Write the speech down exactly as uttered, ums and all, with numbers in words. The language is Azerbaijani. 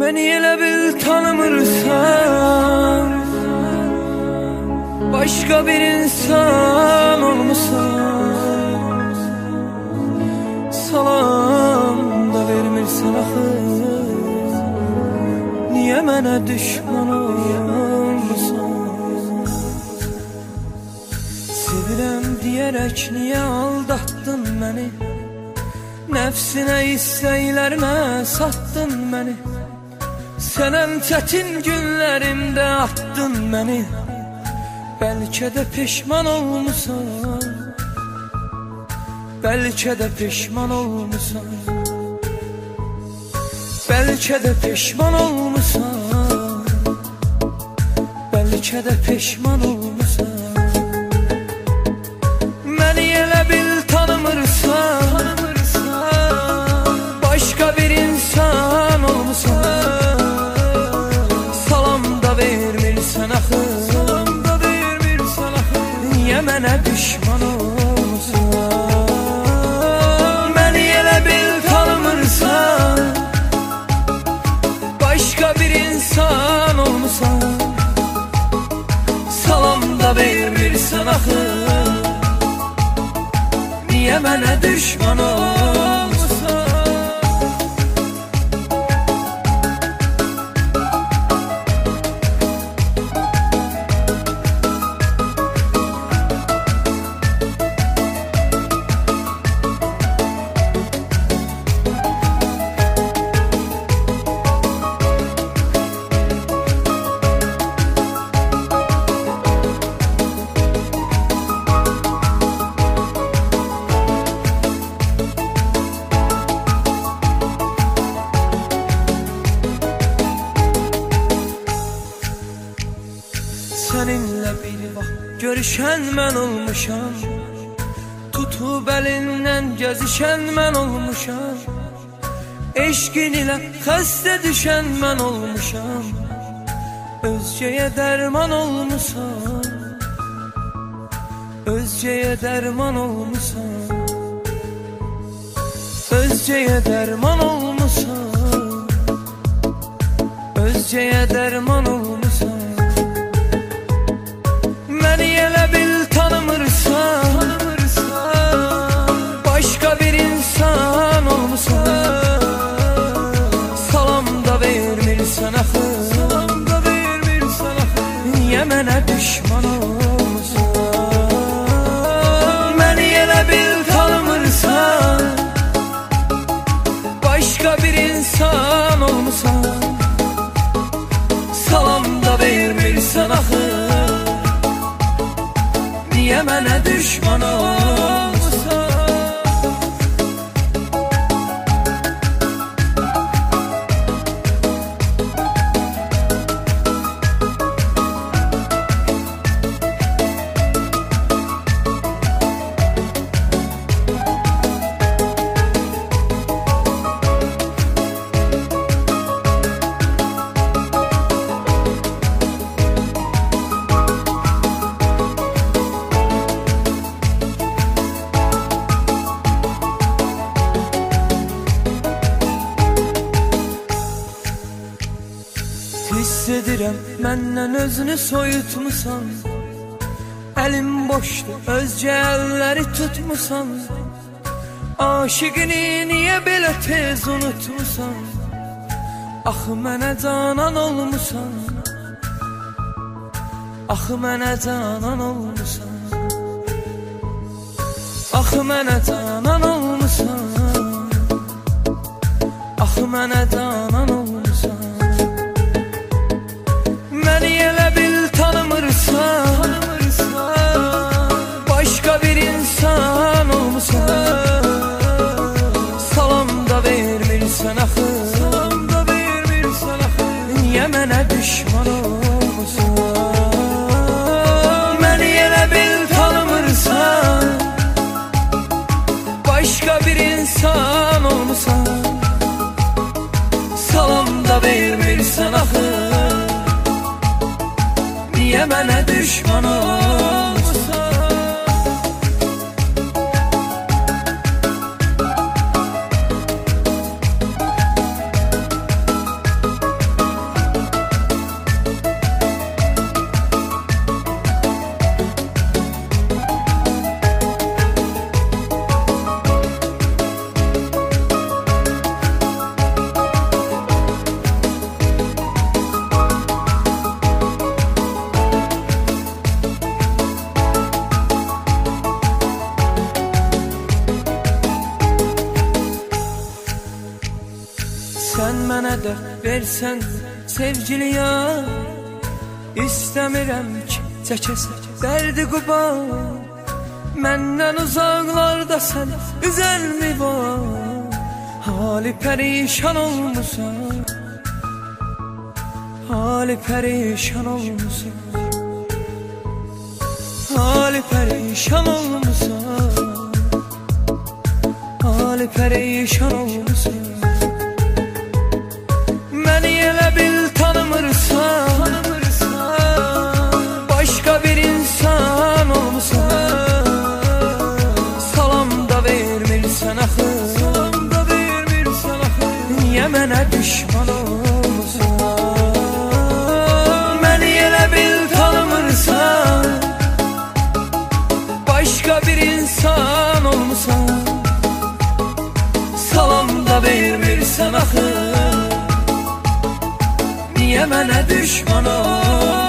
Beni elə bil tanımırsan, başka bir insan olmuşsan. Salam da vermirsən axı, niye mənə düşman olmuşsan? Sevirəm diyerek niye aldattın beni? Nefsine istəklərinə sattın beni. Senem çetin günlerimde attın beni. Belki de pişman olmuşsan, belki de pişman olmuşsan, belki de pişman olmuşsan, belki de pişman olmuşsan. Beni elə bil tanımırsan, başka bir insan olmuşsan. Salam da vermirsən axı, niye mənə düşman olmuşsan? Beni elə bil tanımırsan, başka bir insan olmuşsan. Salam da vermirsən axı, niye mənə düşman olmuşsan? Seninle bir vaxt görüşən mən olmuşam, tutub əlindən gəzişən mən olmuşam. Eşqin ilə xəstə düşən mən olmuşam, özgəyə dərman olmuşam, özgəyə dərman olmuşam, özgəyə dərman olmuşam, özgəyə dərman olmuşam. Beni elə bil tanımırsan, başka bir insan olmuşsan. Salam da vermirsən axı, niye mənə düşman olmuşsan? Beni elə bil tanımırsan, başka bir insan olmuşsan. Salam da vermirsən axı, niye mənə düşman olmuşsan? Hiss edirəm məndən özünü soyutmusan, əlim boşdur, özcə əlləri tutmusan. Aşıqını niyə belə tez unutmusan? Axı mənə canan olmusan, axı mənə canan olmusan, axı mənə canan olmusan, axı mənə canan olmusan. Beni elə bil tanımırsan, başka bir insan olmuşsan. Salam da vermirsən axı, niye mənə düşman olmuşsan? Beni elə bil tanımırsan, başka bir insan olmuşsan. Salam da vermirsən axı, niye mənə düşman olmuşsan? mənə dərd versən sevgiliyə. İstəmirəm ki çəkəsən dərdi quban, məndən uzaqlarda sən üzəl mi var? Hali pərişan olmusan, hali pərişan olmusan, hali pərişan olmusan, hali pərişan olmusan. Məni elə bil tanımırsan, başqa bir insan olmusan. Salam da vermirsən axı, niyə mənə düşman olmusan? Məni elə bil tanımırsan, başqa bir insan olmusan. Salam da vermirsən axı, niyə mənə düşman olmusan?